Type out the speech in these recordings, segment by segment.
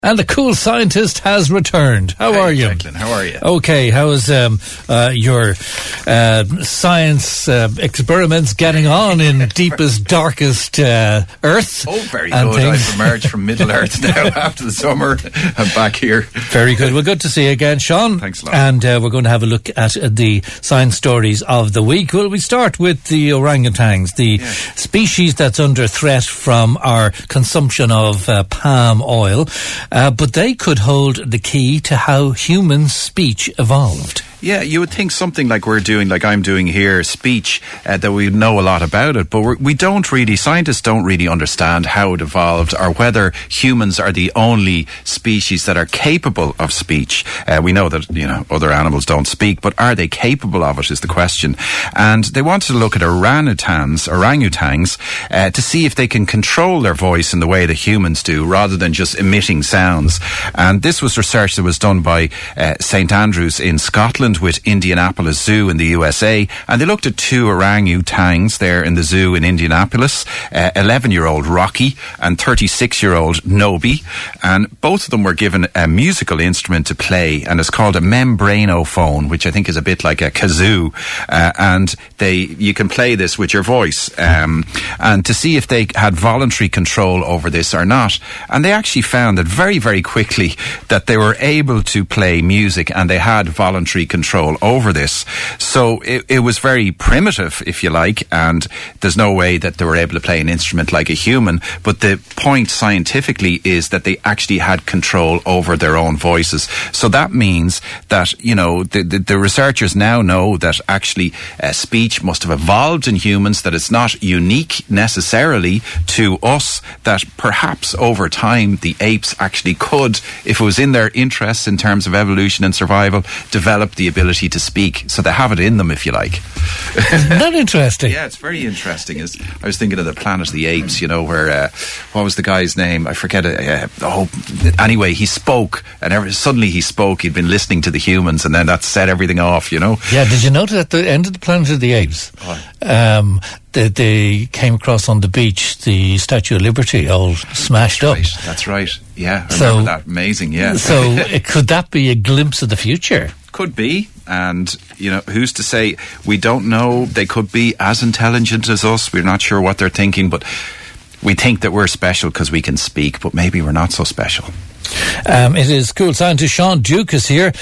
And the cool scientist has returned. How are you? Declan, how are you? Okay, how is your science experiments getting on in deepest, darkest Earth? Oh, very good. I've emerged from Middle Earth now after the summer. I'm back here. Very good. Well, good to see you again, Sean. Thanks a lot. And we're going to have a look at the science stories of the week. Well, we start with the orangutans, the species that's under threat from our consumption of palm oil. But they could hold the key to how human speech evolved. Yeah, you would think something like we're doing, like I'm doing here, speech, that we know a lot about it, but we don't really, scientists don't really understand how it evolved or whether humans are the only species that are capable of speech. We know that, other animals don't speak, but are they capable of it is the question. And they wanted to look at orangutans, to see if they can control their voice in the way that humans do, rather than just emitting sounds. And this was research that was done by St Andrews in Scotland, with Indianapolis Zoo in the USA, and they looked at two orangutans there in the zoo in Indianapolis, 11-year-old Rocky and 36-year-old Nobi, and both of them were given a musical instrument to play, and it's called a membranophone, which I think is a bit like a kazoo, and you can play this with your voice, and to see if they had voluntary control over this or not. And they actually found that very, very quickly that they were able to play music and they had voluntary control over this. So it was very primitive, if you like, and there's no way that they were able to play an instrument like a human, but the point scientifically is that they actually had control over their own voices. So that means that, the researchers now know that actually speech must have evolved in humans, that it's not unique necessarily to us, that perhaps over time the apes actually could, if it was in their interests in terms of evolution and survival, develop the ability to speak. So they have it in them, if you like. Isn't that interesting? Yeah, it's very interesting. I was thinking of the Planet of the Apes, where, what was the guy's name? I forget it. Anyway, he spoke, and suddenly he spoke. He'd been listening to the humans, and then that set everything off, Yeah, did you notice at the end of the Planet of the Apes, they came across on the beach the Statue of Liberty all smashed up. That's right. Yeah, I remember that. Amazing, yeah. So could that be a glimpse of the future? Could be, and who's to say? We don't know. They could be as intelligent as us. We're not sure what they're thinking, but we think that we're special because we can speak, but maybe we're not so special. It is cool scientist Sean Duke is here.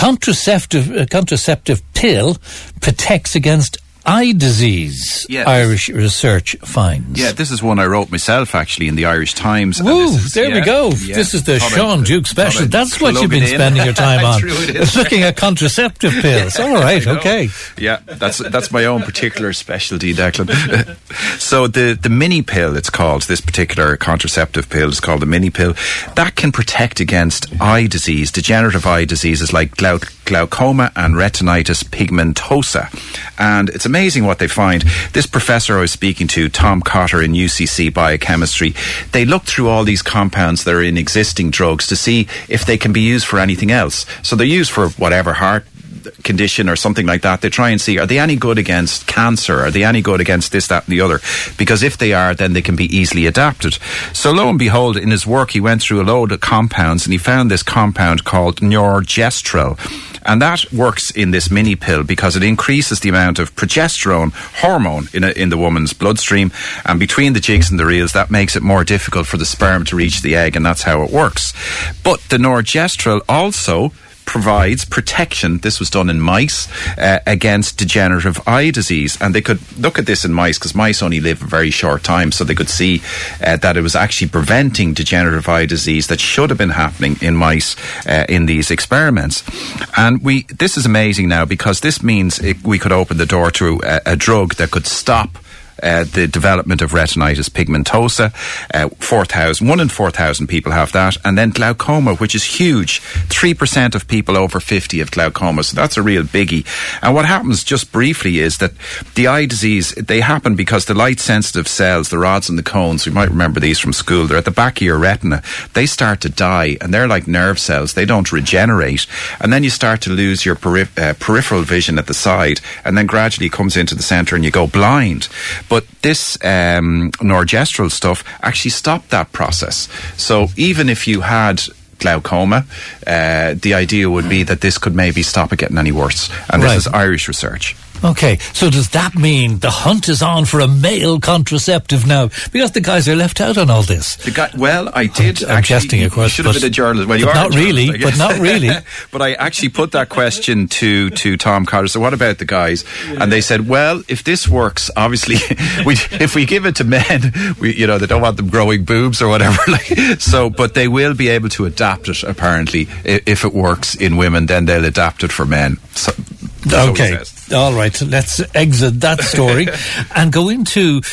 Contraceptive pill protects against eye disease, Irish research finds. Yeah, this is one I wrote myself, actually, in the Irish Times. Woo, there we go. Yeah. This is the Sean Duke special. That's what you've been spending your time on. Looking at contraceptive pills. All right, okay. Yeah, that's my own particular specialty, Declan. So the mini pill, it's called, this particular contraceptive pill is called the mini pill. That can protect against eye disease, degenerative eye diseases like glaucoma and retinitis pigmentosa. And it's amazing what they find. This professor I was speaking to, Tom Cotter in UCC Biochemistry, they look through all these compounds that are in existing drugs to see if they can be used for anything else. So they're used for whatever heart condition or something like that. They try and see, are they any good against cancer? Are they any good against this, that and the other? Because if they are, then they can be easily adapted. So lo and behold, in his work, he went through a load of compounds and he found this compound called norgestrel. And that works in this mini pill because it increases the amount of progesterone hormone in the woman's bloodstream. And between the jigs and the reels, that makes it more difficult for the sperm to reach the egg, and that's how it works. But the norgestrel also provides protection, this was done in mice, against degenerative eye disease. And they could look at this in mice because mice only live a very short time, so they could see that it was actually preventing degenerative eye disease that should have been happening in mice in these experiments. And this is amazing now because this means we could open the door to a drug that could stop the development of retinitis pigmentosa. 1 in 4,000 people have that. And then glaucoma, which is huge. 3% of people over 50 have glaucoma. So that's a real biggie. And what happens, just briefly, is that the eye disease, they happen because the light-sensitive cells, the rods and the cones, you might remember these from school, they're at the back of your retina. They start to die, and they're like nerve cells. They don't regenerate. And then you start to lose your peripheral vision at the side, and then gradually it comes into the centre and you go blind. But this norgestrel stuff actually stopped that process. So even if you had glaucoma. The idea would be that this could maybe stop it getting any worse. And this is Irish research. Okay, so does that mean the hunt is on for a male contraceptive now? Because the guys are left out on all this. I did. I'm jesting, of course. You should have been a journalist. Well, you are not really. But not really. But I actually put that question to Tom Cotter. So what about the guys? And they said, well, if this works, obviously, if we give it to men, they don't want them growing boobs or whatever. But they will be able to adapt it. Apparently, if it works in women, then they'll adapt it for men. So, okay. All right, let's exit that story and go into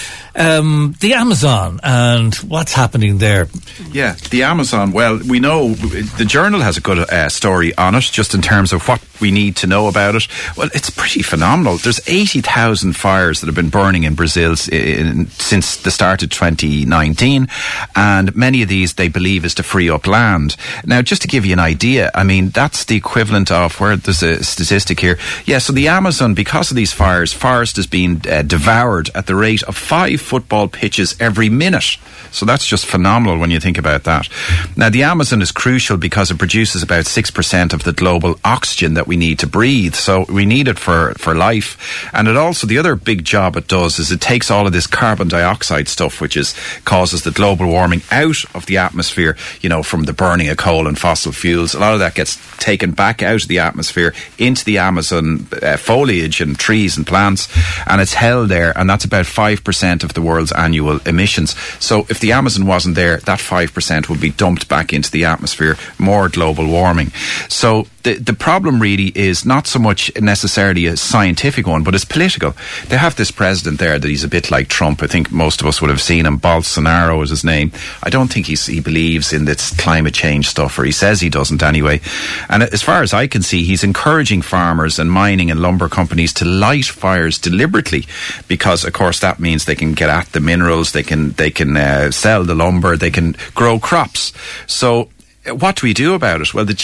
the Amazon and what's happening there. Yeah, the Amazon. Well, we know the Journal has a good story on it, just in terms of what we need to know about it. Well, it's pretty phenomenal. There's 80,000 fires that have been burning in Brazil since the start of 2019, and many of these they believe is to free up land. Now, just to give you an idea, I mean, that's the equivalent of, where there's a statistic here. Yeah, so the Amazon, because of these fires, forest is being devoured at the rate of 5 football pitches every minute. So that's just phenomenal when you think about that. Now, the Amazon is crucial because it produces about 6% of the global oxygen that we need to breathe. So we need it for life. And it also, the other big job it does is it takes all of this carbon dioxide stuff, which causes the global warming, out of the atmosphere, from the burning of coal and fossil fuels. A lot of that gets taken back out of the atmosphere into the Amazon foliage and trees and plants, and it's held there, and that's about 5% of the world's annual emissions. So if the Amazon wasn't there, that 5% would be dumped back into the atmosphere, more global warming. So the problem really is not so much necessarily a scientific one, but it's political. They have this president there that he's a bit like Trump. I think most of us would have seen him. Bolsonaro is his name. I don't think he believes in this climate change stuff, or he says he doesn't anyway. And as far as I can see, he's encouraging farmers and mining and lumber companies to light fires deliberately, because of course that means they can get at the minerals, they can sell the lumber, they can grow crops. So what do we do about it? Well, the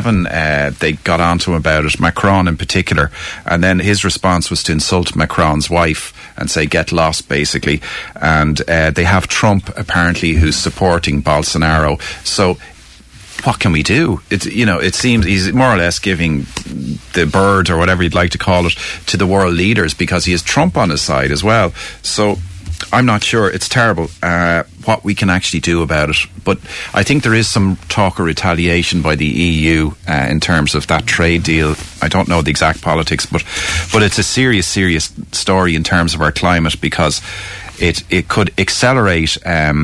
G7, they got onto him about it, Macron in particular, and then his response was to insult Macron's wife and say, get lost, basically. And they have Trump, apparently, who's supporting Bolsonaro. So what can we do? It seems he's more or less giving the bird, or whatever you'd like to call it, to the world leaders, because he has Trump on his side as well. So I'm not sure. It's terrible what we can actually do about it. But I think there is some talk of retaliation by the EU in terms of that trade deal. I don't know the exact politics, but it's a serious story in terms of our climate, because it could accelerate.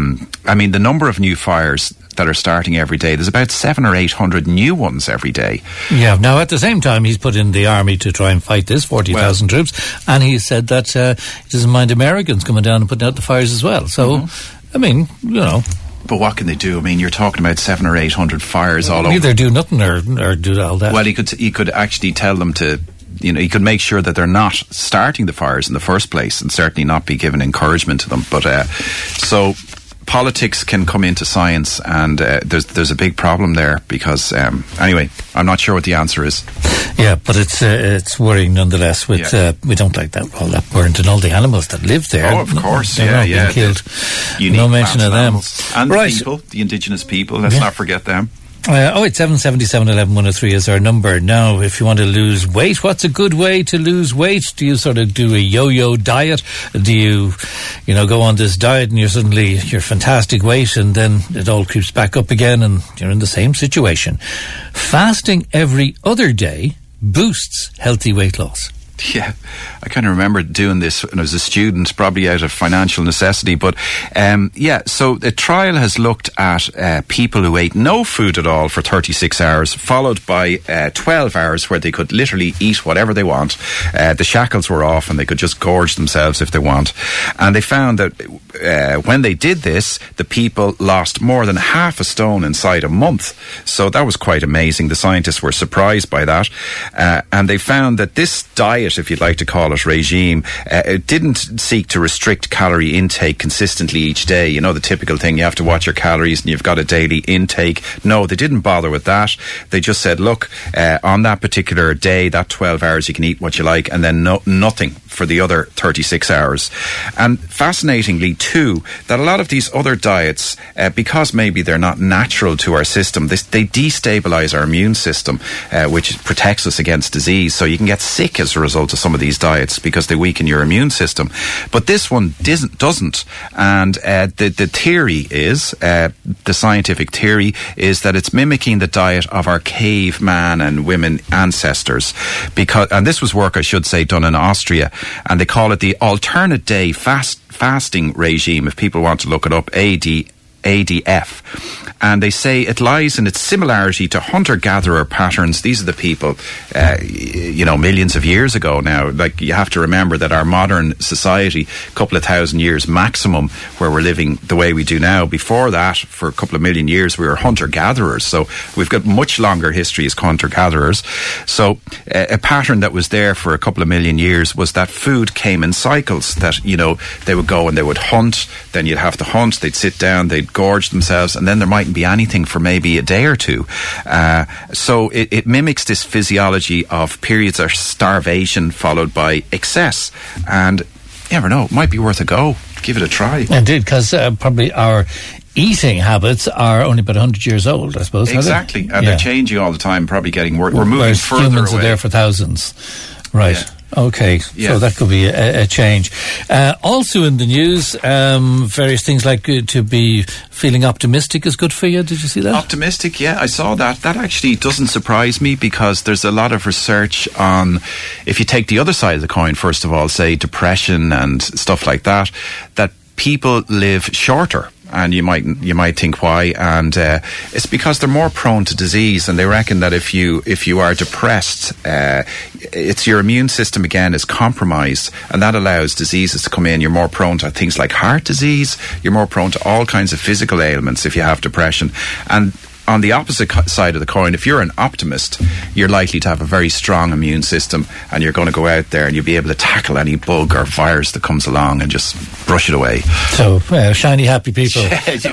The number of new fires that are starting every day, there's about 700 or 800 new ones every day. Yeah. Now, at the same time, he's put in the army to try and fight this, 40,000 troops, and he said that he doesn't mind Americans coming down and putting out the fires as well. So, But what can they do? I mean, you're talking about 700 or 800 fires all over. Either do nothing or do all that. Well, he could actually tell them to, he could make sure that they're not starting the fires in the first place, and certainly not be given encouragement to them. But so politics can come into science, and there's a big problem there, because anyway, I'm not sure what the answer is. Yeah, but it's worrying nonetheless. We don't like all that burnt, and all the animals that live there. Oh, of course, being killed. No mention of them. And the people, the indigenous people. Let's not forget them. 08777 11 103 is our number. Now, if you want to lose weight, what's a good way to lose weight? Do you sort of do a yo-yo diet? Do you go on this diet and you're fantastic weight, and then it all creeps back up again and you're in the same situation? Fasting every other day boosts healthy weight loss. Yeah, I kind of remember doing this when I was a student, probably out of financial necessity. But so the trial has looked at people who ate no food at all for 36 hours, followed by 12 hours where they could literally eat whatever they want. The shackles were off and they could just gorge themselves if they want. And they found that when they did this, the people lost more than half a stone inside a month. So that was quite amazing. The scientists were surprised by that. And they found that this diet, if you'd like to call it, regime, it didn't seek to restrict calorie intake consistently each day. The typical thing, you have to watch your calories and you've got a daily intake. No, they didn't bother with that. They just said, look, on that particular day, that 12 hours, you can eat what you like, and then nothing for the other 36 hours. And fascinatingly, too, that a lot of these other diets, because maybe they're not natural to our system, they destabilize our immune system, which protects us against disease. So you can get sick as a result of some of these diets because they weaken your immune system. But this one doesn't. And the theory is, the scientific theory is that it's mimicking the diet of our caveman and women ancestors. And this was work, I should say, done in Austria, and they call it the alternate day fasting regime, if people want to look it up, ADF. And they say it lies in its similarity to hunter-gatherer patterns. These are the people, millions of years ago now. Like, you have to remember that our modern society, a couple of thousand years maximum, where we're living the way we do now. Before that, for a couple of million years, we were hunter-gatherers. So we've got much longer history as hunter-gatherers. So a pattern that was there for a couple of million years was that food came in cycles, that, they would go and they would hunt, then you'd have to hunt, they'd sit down, they'd gorge themselves, and then there mightn't be anything for maybe a day or two. So it mimics this physiology of periods of starvation followed by excess. And you never know, it might be worth a go. Give it a try. Indeed, because probably our eating habits are only about 100 years old, I suppose. Exactly, and they're changing all the time, probably getting worse. We're moving further away. Humans are there for thousands. Right. Yeah. Okay, so that could be a change. Also in the news, various things like to be feeling optimistic is good for you. Did you see that? Optimistic, yeah, I saw that. That actually doesn't surprise me, because there's a lot of research on, if you take the other side of the coin, first of all, say depression and stuff like that people live shorter. And you might think why, and it's because they're more prone to disease. And they reckon that if you are depressed, it's your immune system again is compromised, and that allows diseases to come in. You're more prone to things like heart disease. You're more prone to all kinds of physical ailments if you have depression. And on the opposite side of the coin, if you're an optimist, you're likely to have a very strong immune system, and you're going to go out there and you'll be able to tackle any bug or virus that comes along and just brush it away. So, shiny, happy people.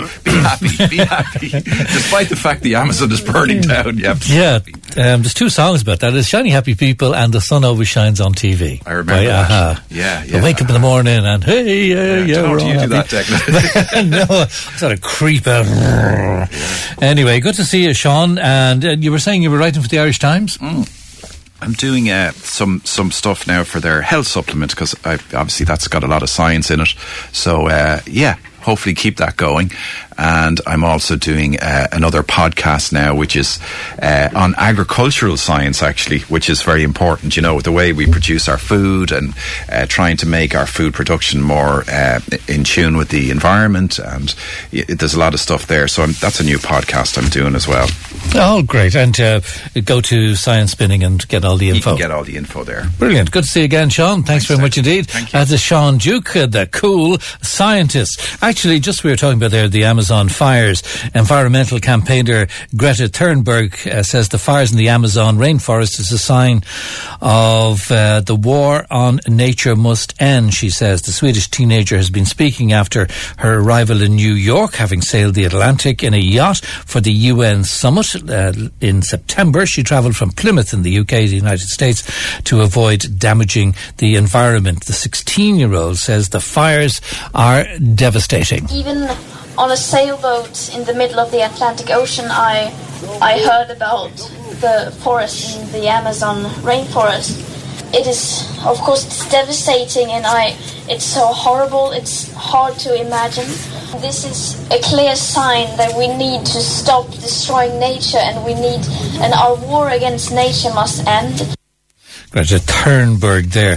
Be happy. Despite the fact the Amazon is burning down. There's two songs about that. There's Shiny Happy People and The Sun Always Shines on TV. I remember that. Aha. Yeah. I wake up in the morning and, hey, don't you do that, Declan? No, I sort of creep out. Anyway, good to see you, Sean. And you were saying you were writing for the Irish Times? I'm doing some stuff now for their health supplement, because obviously that's got a lot of science in it. So, hopefully keep that going. And I'm also doing another podcast now, which is on agricultural science, actually, which is very important. The way we produce our food, and trying to make our food production more in tune with the environment. And there's a lot of stuff there. So that's a new podcast I'm doing as well. Oh, great. And go to Science Spinning and get all the info. You can get all the info there. Brilliant. Good to see you again, Sean. Thanks very much indeed. Thank you. That's Sean Duke, the cool scientist. Actually, just we were talking about there, the Amazon fires. Environmental campaigner Greta Thunberg says the fires in the Amazon rainforest is a sign of the war on nature must end, she says. The Swedish teenager has been speaking after her arrival in New York, having sailed the Atlantic in a yacht for the UN summit in September. She travelled from Plymouth in the UK to the United States to avoid damaging the environment. The 16-year-old says the fires are devastating. Even on a sailboat in the middle of the Atlantic Ocean, I heard about the forest in the Amazon rainforest. It is, of course, it's devastating, and it's so horrible, it's hard to imagine. This is a clear sign that we need to stop destroying nature, and our war against nature must end. Greta Thunberg there.